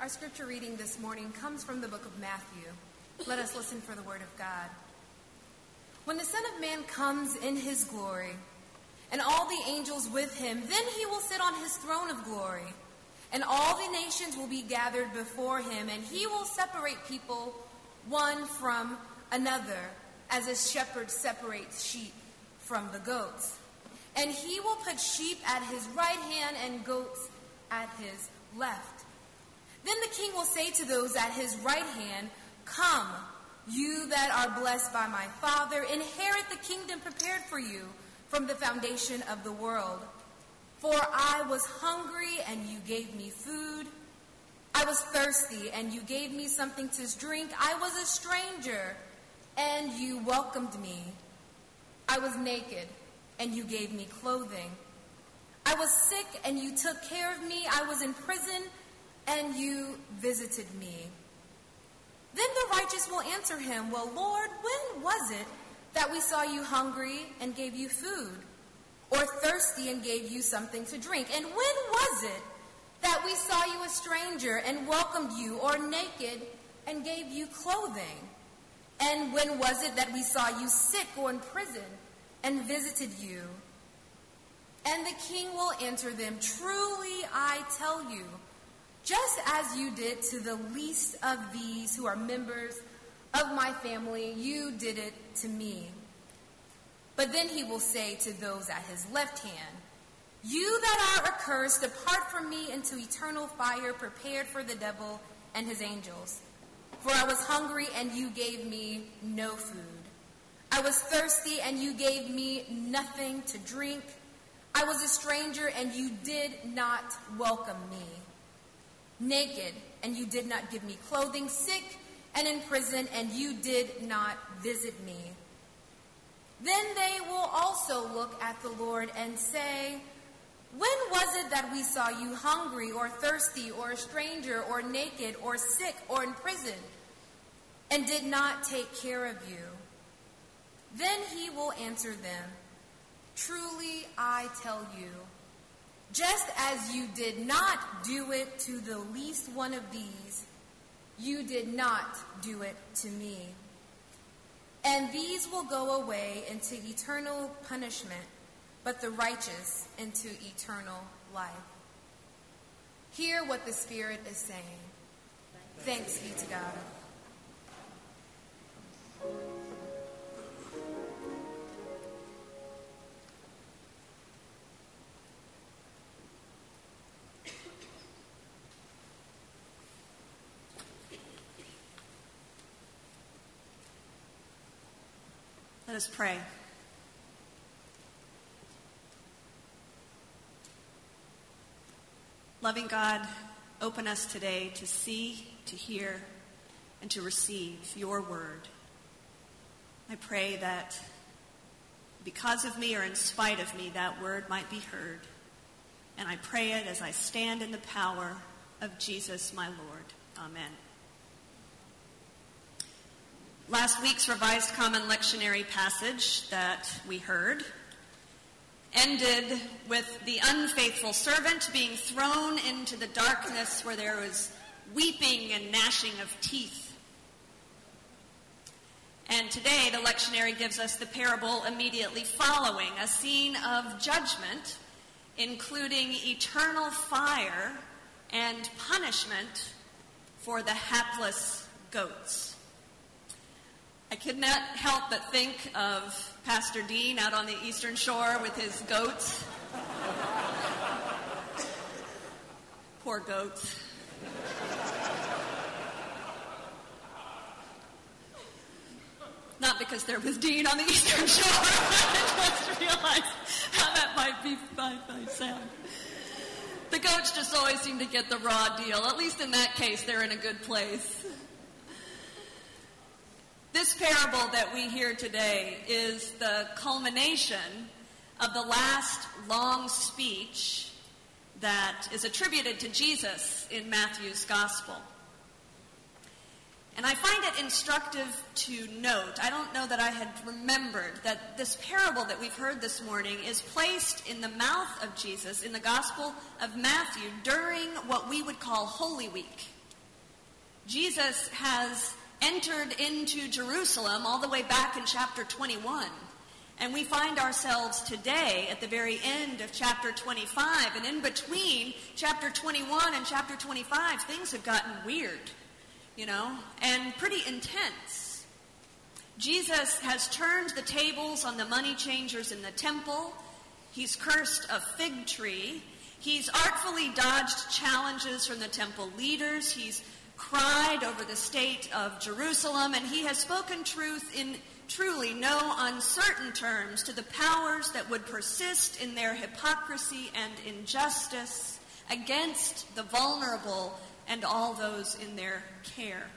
Our scripture reading this morning comes from the book of Matthew. Let us listen for the word of God. When the Son of Man comes in his glory, and all the angels with him, then he will sit on his throne of glory, and all the nations will be gathered before him, and he will separate people one from another, as a shepherd separates sheep from the goats. And he will put sheep at his right hand and goats at his left. Then the king will say to those at his right hand, "Come, you that are blessed by my Father, inherit the kingdom prepared for you from the foundation of the world. For I was hungry, and you gave me food. I was thirsty, and you gave me something to drink. I was a stranger, and you welcomed me. I was naked, and you gave me clothing. I was sick, and you took care of me. I was in prison, and you visited me." Then the righteous will answer him, "Well, Lord, when was it that we saw you hungry and gave you food, or thirsty and gave you something to drink? And when was it that we saw you a stranger and welcomed you, or naked and gave you clothing? And when was it that we saw you sick or in prison and visited you?" And the king will answer them, "Truly I tell you, just as you did to the least of these who are members of my family, you did it to me." But then he will say to those at his left hand, "You that are accursed, depart from me into eternal fire prepared for the devil and his angels. For I was hungry, and you gave me no food. I was thirsty, and you gave me nothing to drink. I was a stranger, and you did not welcome me. Naked, and you did not give me clothing. Sick and in prison, and you did not visit me." Then they will also look at the Lord and say, "When was it that we saw you hungry or thirsty or a stranger or naked or sick or in prison and did not take care of you?" Then he will answer them, "Truly I tell you, just as you did not do it to the least one of these, you did not do it to me." And these will go away into eternal punishment, but the righteous into eternal life. Hear what the Spirit is saying. Thanks be to God. Let us pray. Loving God, open us today to see, to hear, and to receive your word. I pray that because of me or in spite of me, that word might be heard. And I pray it as I stand in the power of Jesus, my Lord. Amen. Last week's Revised Common Lectionary passage that we heard ended with the unfaithful servant being thrown into the darkness where there was weeping and gnashing of teeth. And today the lectionary gives us the parable immediately following, a scene of judgment, including eternal fire and punishment for the hapless goats. I could not help but think of Pastor Dean out on the Eastern Shore with his goats. Poor goats. Not because there was Dean on the Eastern Shore. I just realized how that might sound. The goats just always seem to get the raw deal. At least in that case, they're in a good place. This parable that we hear today is the culmination of the last long speech that is attributed to Jesus in Matthew's Gospel. And I find it instructive to note, I don't know that I had remembered, that this parable that we've heard this morning is placed in the mouth of Jesus in the Gospel of Matthew during what we would call Holy Week. Jesus has entered into Jerusalem all the way back in chapter 21. And we find ourselves today at the very end of chapter 25. And in between chapter 21 and chapter 25, things have gotten weird, and pretty intense. Jesus has turned the tables on the money changers in the temple. He's cursed a fig tree. He's artfully dodged challenges from the temple leaders. He's cried over the state of Jerusalem, and he has spoken truth in truly no uncertain terms to the powers that would persist in their hypocrisy and injustice against the vulnerable and all those in their care.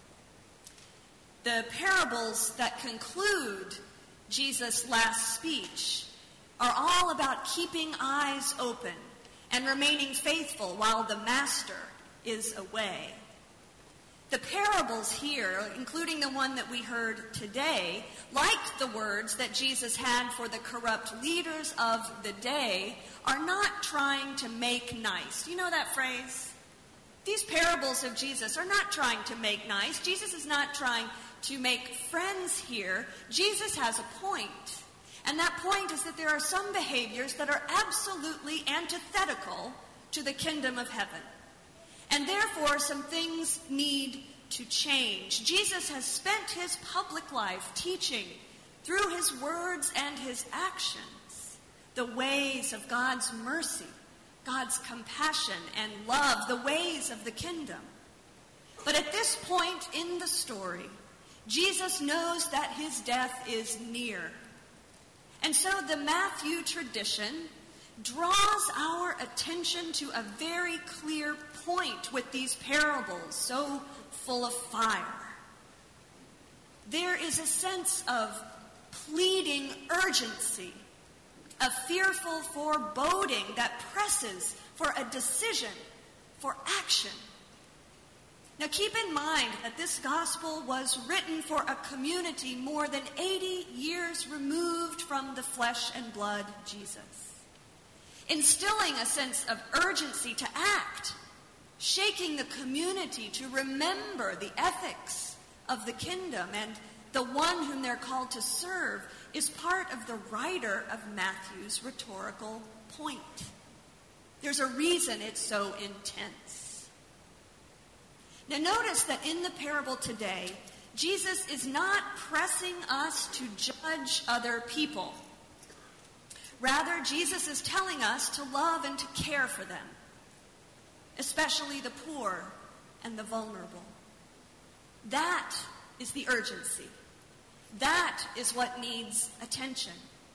The parables that conclude Jesus' last speech are all about keeping eyes open and remaining faithful while the master is away. The parables here, including the one that we heard today, like the words that Jesus had for the corrupt leaders of the day, are not trying to make nice. You know that phrase? These parables of Jesus are not trying to make nice. Jesus is not trying to make friends here. Jesus has a point. And that point is that there are some behaviors that are absolutely antithetical to the kingdom of heaven. And therefore, some things need to change. Jesus has spent his public life teaching through his words and his actions the ways of God's mercy, God's compassion and love, the ways of the kingdom. But at this point in the story, Jesus knows that his death is near. And so the Matthew tradition draws our attention to a very clear point with these parables so full of fire. There is a sense of pleading urgency, a fearful foreboding that presses for a decision, for action. Now keep in mind that this gospel was written for a community more than 80 years removed from the flesh and blood Jesus, instilling a sense of urgency to act, shaking the community to remember the ethics of the kingdom, and the one whom they're called to serve is part of the writer of Matthew's rhetorical point. There's a reason it's so intense. Now notice that in the parable today, Jesus is not pressing us to judge other people. Rather, Jesus is telling us to love and to care for them, especially the poor and the vulnerable. That is the urgency. That is what needs attention.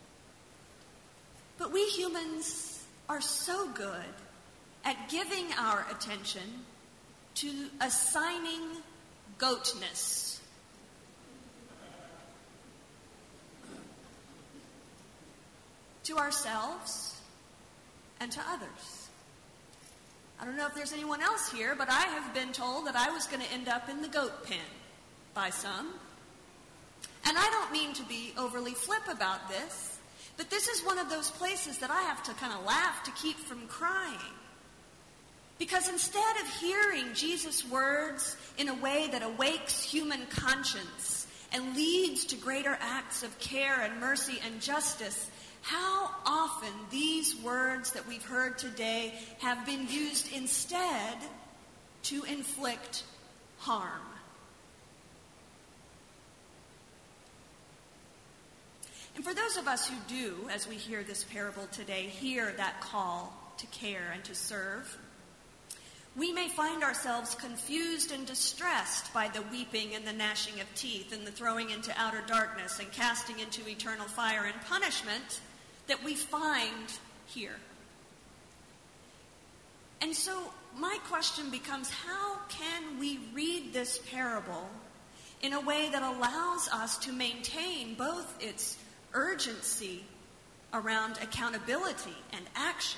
But we humans are so good at giving our attention to assigning goatness. To ourselves and to others. I don't know if there's anyone else here, but I have been told that I was going to end up in the goat pen by some. And I don't mean to be overly flip about this, but this is one of those places that I have to kind of laugh to keep from crying. Because instead of hearing Jesus' words in a way that awakes human conscience and leads to greater acts of care and mercy and justice, how often these words that we've heard today have been used instead to inflict harm. And for those of us who do, as we hear this parable today, hear that call to care and to serve, we may find ourselves confused and distressed by the weeping and the gnashing of teeth and the throwing into outer darkness and casting into eternal fire and punishment that we find here. And so my question becomes, how can we read this parable in a way that allows us to maintain both its urgency around accountability and action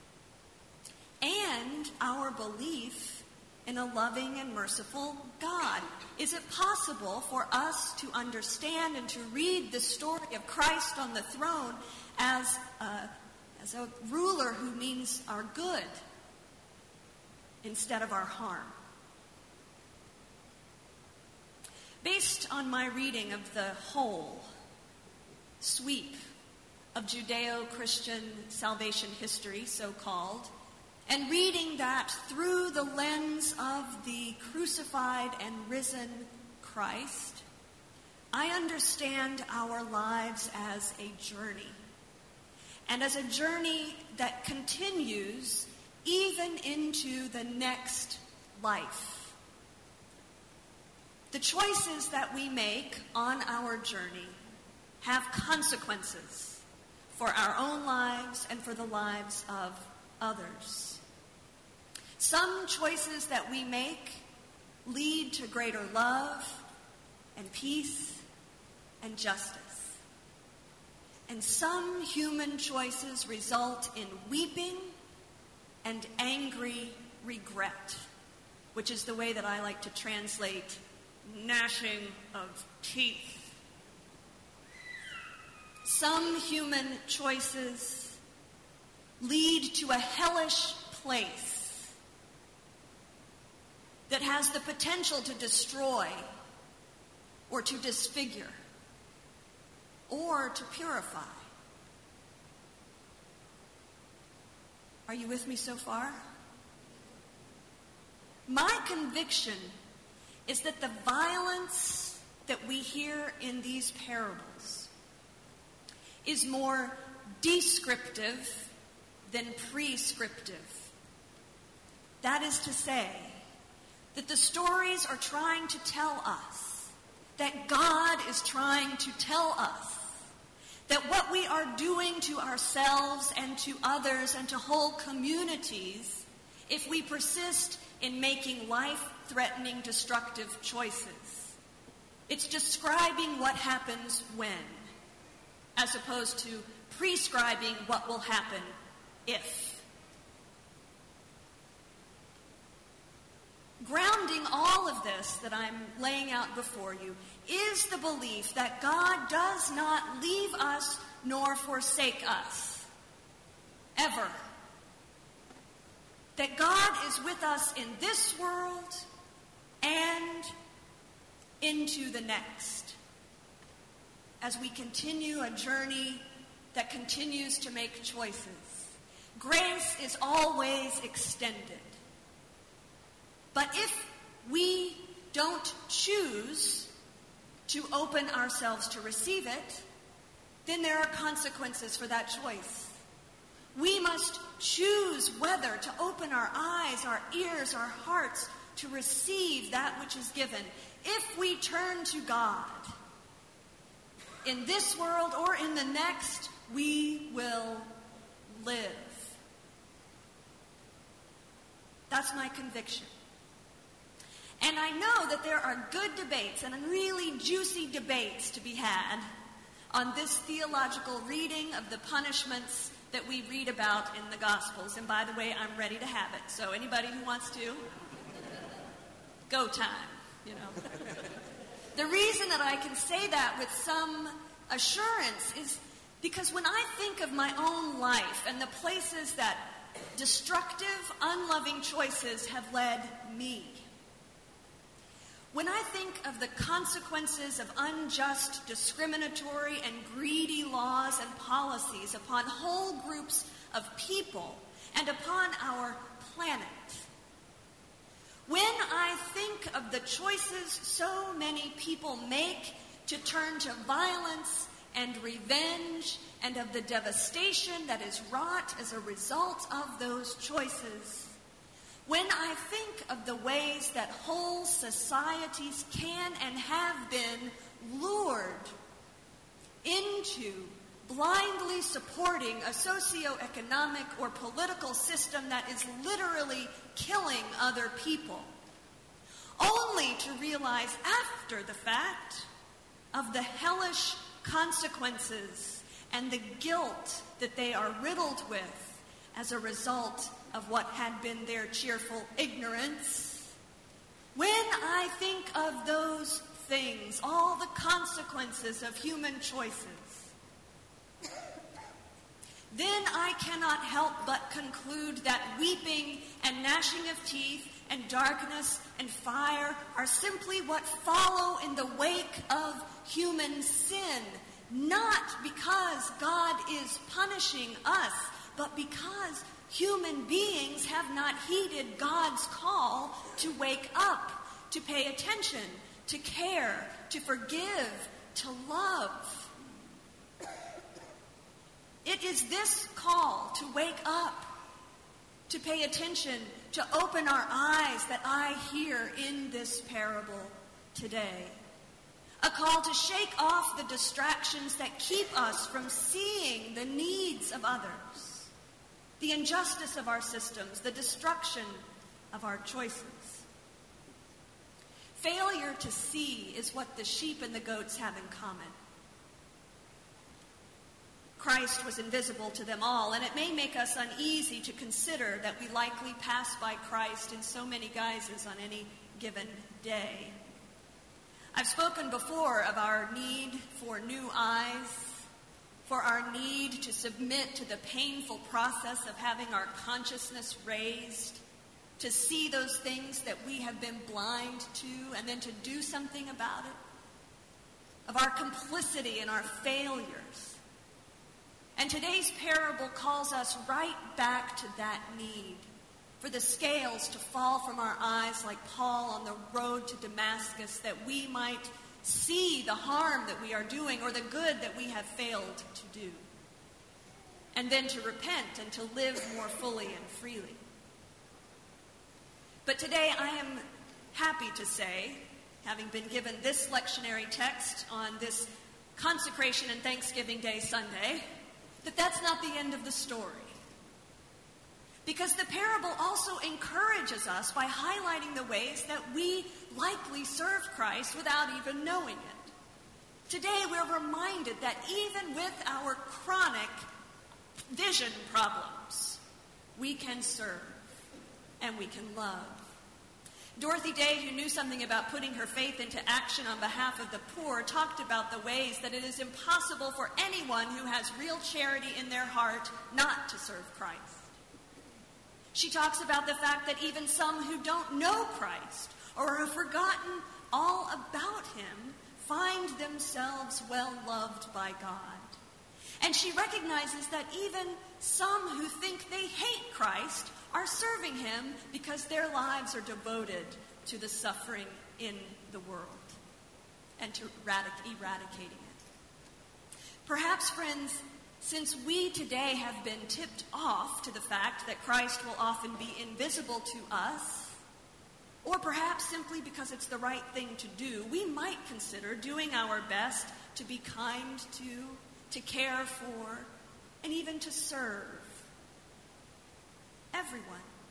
and our belief in a loving and merciful God? Is it possible for us to understand and to read the story of Christ on the throne as a ruler who means our good instead of our harm? Based on my reading of the whole sweep of Judeo-Christian salvation history, so-called, and reading that through the lens of the crucified and risen Christ, I understand our lives as a journey, and as a journey that continues even into the next life. The choices that we make on our journey have consequences for our own lives and for the lives of others. Some choices that we make lead to greater love and peace and justice. And some human choices result in weeping and angry regret, which is the way that I like to translate gnashing of teeth. Some human choices lead to a hellish place that has the potential to destroy or to disfigure or to purify. Are you with me so far? My conviction is that the violence that we hear in these parables is more descriptive than prescriptive. That is to say, that the stories are trying to tell us, that God is trying to tell us, that what we are doing to ourselves and to others and to whole communities, if we persist in making life-threatening, destructive choices, it's describing what happens when, as opposed to prescribing what will happen if. Grounding all of this that I'm laying out before you is the belief that God does not leave us nor forsake us, ever. That God is with us in this world and into the next, as we continue a journey that continues to make choices. Grace is always extended. But if we don't choose to open ourselves to receive it, then there are consequences for that choice. We must choose whether to open our eyes, our ears, our hearts to receive that which is given. If we turn to God, in this world or in the next, we will live. That's my conviction. And I know that there are good debates and really juicy debates to be had on this theological reading of the punishments that we read about in the Gospels. And by the way, I'm ready to have it. So anybody who wants to, go time, you know. The reason that I can say that with some assurance is because when I think of my own life and the places that destructive, unloving choices have led me, when I think of the consequences of unjust, discriminatory, and greedy laws and policies upon whole groups of people and upon our planet, when I think of the choices so many people make to turn to violence and revenge, and of the devastation that is wrought as a result of those choices, when I think of the ways that whole societies can and have been lured into blindly supporting a socioeconomic or political system that is literally killing other people, only to realize after the fact of the hellish consequences and the guilt that they are riddled with as a result of what had been their cheerful ignorance. When I think of those things, all the consequences of human choices, then I cannot help but conclude that weeping and gnashing of teeth and darkness and fire are simply what follow in the wake of human sin, not because God is punishing us, but because human beings have not heeded God's call to wake up, to pay attention, to care, to forgive, to love. It is this call to wake up, to pay attention, to open our eyes that I hear in this parable today. A call to shake off the distractions that keep us from seeing the needs of others, the injustice of our systems, the destruction of our choices. Failure to see is what the sheep and the goats have in common. Christ was invisible to them all, and it may make us uneasy to consider that we likely pass by Christ in so many guises on any given day. I've spoken before of our need for new eyes, for our need to submit to the painful process of having our consciousness raised, to see those things that we have been blind to, and then to do something about it, of our complicity in our failures. And today's parable calls us right back to that need, for the scales to fall from our eyes like Paul on the road to Damascus, that we might see the harm that we are doing or the good that we have failed to do, and then to repent and to live more fully and freely. But today I am happy to say, having been given this lectionary text on this Consecration and Thanksgiving Day Sunday, that that's not the end of the story. Because the parable also encourages us by highlighting the ways that we likely serve Christ without even knowing it. Today we're reminded that even with our chronic vision problems, we can serve and we can love. Dorothy Day, who knew something about putting her faith into action on behalf of the poor, talked about the ways that it is impossible for anyone who has real charity in their heart not to serve Christ. She talks about the fact that even some who don't know Christ or have forgotten all about him find themselves well loved by God. And she recognizes that even some who think they hate Christ are serving him because their lives are devoted to the suffering in the world and to eradicating it. Perhaps, friends, since we today have been tipped off to the fact that Christ will often be invisible to us, or perhaps simply because it's the right thing to do, we might consider doing our best to be kind to care for, and even to serve everyone.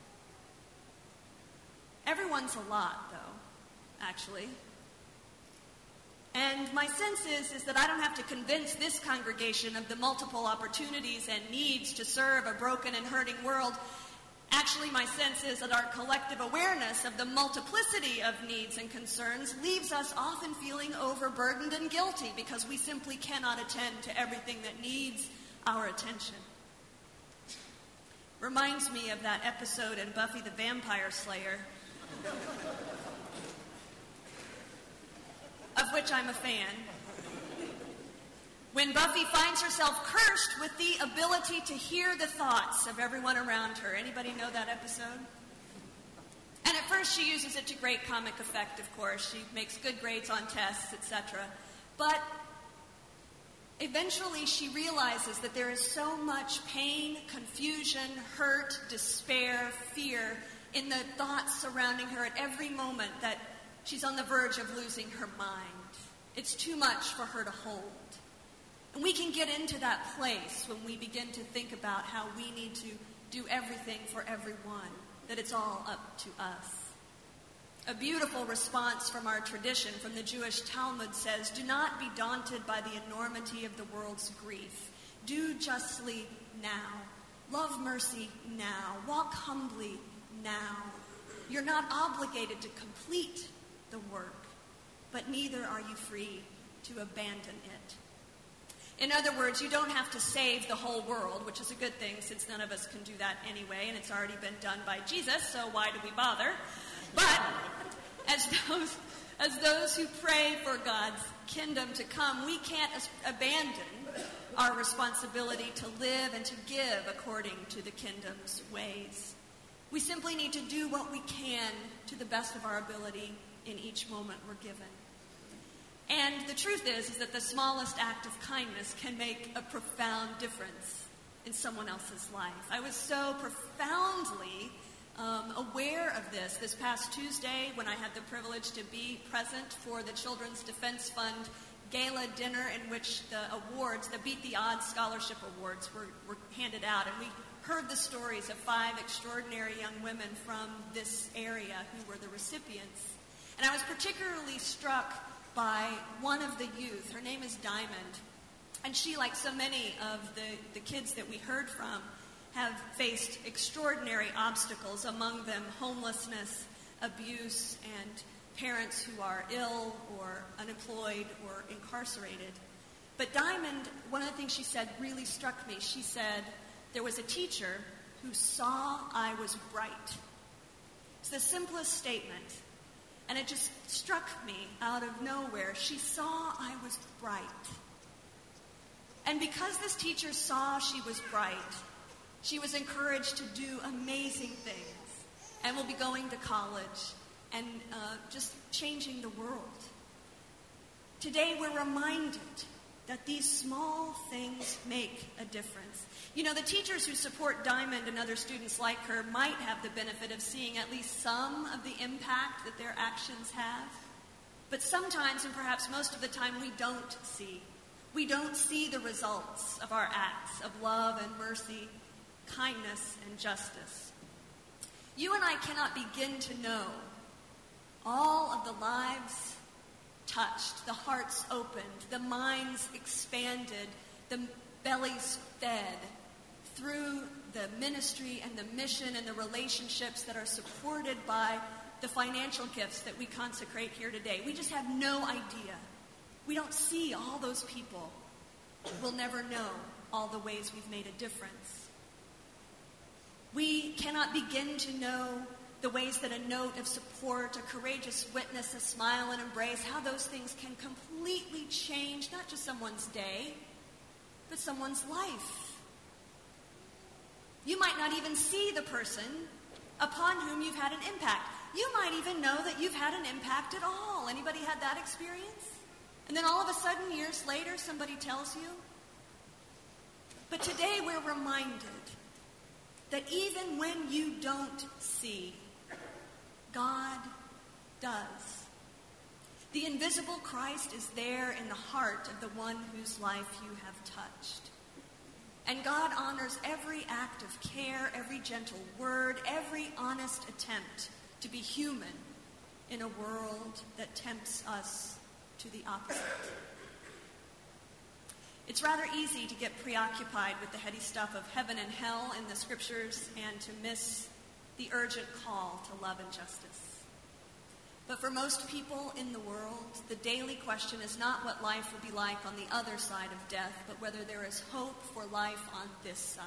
Everyone's a lot, though, actually. And my sense is that I don't have to convince this congregation of the multiple opportunities and needs to serve a broken and hurting world. Actually, my sense is that our collective awareness of the multiplicity of needs and concerns leaves us often feeling overburdened and guilty because we simply cannot attend to everything that needs our attention. Reminds me of that episode in Buffy the Vampire Slayer, of which I'm a fan, when Buffy finds herself cursed with the ability to hear the thoughts of everyone around her. Anybody know that episode? And at first she uses it to great comic effect, of course. She makes good grades on tests, etc. But eventually she realizes that there is so much pain, confusion, hurt, despair, fear in the thoughts surrounding her at every moment that she's on the verge of losing her mind. It's too much for her to hold. And we can get into that place when we begin to think about how we need to do everything for everyone, that it's all up to us. A beautiful response from our tradition, from the Jewish Talmud, says, "Do not be daunted by the enormity of the world's grief. Do justly now. Love mercy now. Walk humbly now. You're not obligated to complete the work, but neither are you free to abandon it." In other words, you don't have to save the whole world, which is a good thing since none of us can do that anyway, and it's already been done by Jesus, so why do we bother? But as those who pray for God's kingdom to come, we can't abandon our responsibility to live and to give according to the kingdom's ways. We simply need to do what we can to the best of our ability in each moment we're given. And the truth is that the smallest act of kindness can make a profound difference in someone else's life. I was so profoundly aware of this past Tuesday when I had the privilege to be present for the Children's Defense Fund gala dinner, in which the awards, the Beat the Odds Scholarship Awards, were handed out. And we heard the stories of 5 extraordinary young women from this area who were the recipients. And I was particularly struck by one of the youth. Her name is Diamond. And she, like so many of the kids that we heard from, have faced extraordinary obstacles, among them homelessness, abuse, and parents who are ill or unemployed or incarcerated. But Diamond, one of the things she said really struck me. She said, there was a teacher who saw I was bright. It's the simplest statement, and it just struck me out of nowhere. She saw I was bright. And because this teacher saw she was bright, she was encouraged to do amazing things and will be going to college and just changing the world. Today we're reminded that these small things make a difference. You know, the teachers who support Diamond and other students like her might have the benefit of seeing at least some of the impact that their actions have. But sometimes, and perhaps most of the time, we don't see. We don't see the results of our acts of love and mercy, kindness and justice. You and I cannot begin to know all of the lives touched, the hearts opened, the minds expanded, the bellies fed through the ministry and the mission and the relationships that are supported by the financial gifts that we consecrate here today. We just have no idea. We don't see all those people. We'll never know all the ways we've made a difference. We cannot begin to know the ways that a note of support, a courageous witness, a smile, and embrace, how those things can completely change not just someone's day, but someone's life. You might not even see the person upon whom you've had an impact. You might even know that you've had an impact at all. Anybody had that experience? And then all of a sudden, years later, somebody tells you. But today we're reminded that even when you don't see, God does. The invisible Christ is there in the heart of the one whose life you have touched. And God honors every act of care, every gentle word, every honest attempt to be human in a world that tempts us to the opposite. It's rather easy to get preoccupied with the heady stuff of heaven and hell in the scriptures and to miss the urgent call to love and justice. But for most people in the world, the daily question is not what life will be like on the other side of death, but whether there is hope for life on this side.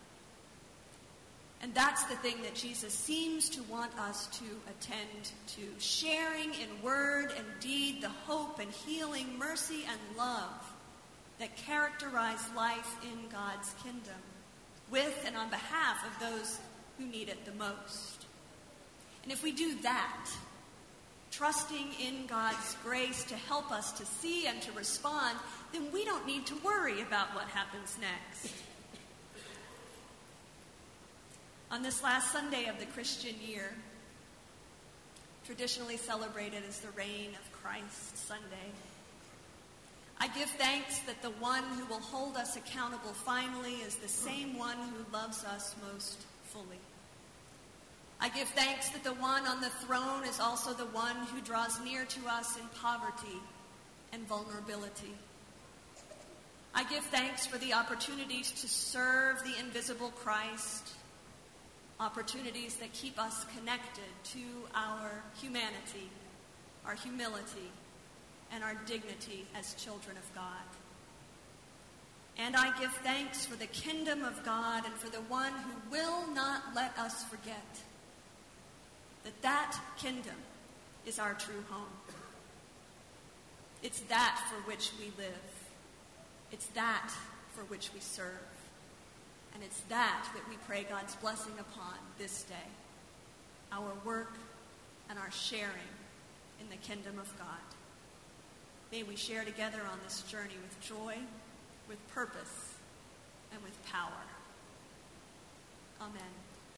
And that's the thing that Jesus seems to want us to attend to, sharing in word and deed the hope and healing, mercy and love that characterize life in God's kingdom, with and on behalf of those who need it the most. And if we do that, trusting in God's grace to help us to see and to respond, then we don't need to worry about what happens next. On this last Sunday of the Christian year, traditionally celebrated as the Reign of Christ Sunday, I give thanks that the one who will hold us accountable finally is the same one who loves us most fully. I give thanks that the one on the throne is also the one who draws near to us in poverty and vulnerability. I give thanks for the opportunities to serve the invisible Christ, opportunities that keep us connected to our humanity, our humility, and our dignity as children of God. And I give thanks for the kingdom of God and for the one who will not let us forget that kingdom is our true home. It's that for which we live. It's that for which we serve. And it's that we pray God's blessing upon this day, our work and our sharing in the kingdom of God. May we share together on this journey with joy, with purpose, and with power. Amen.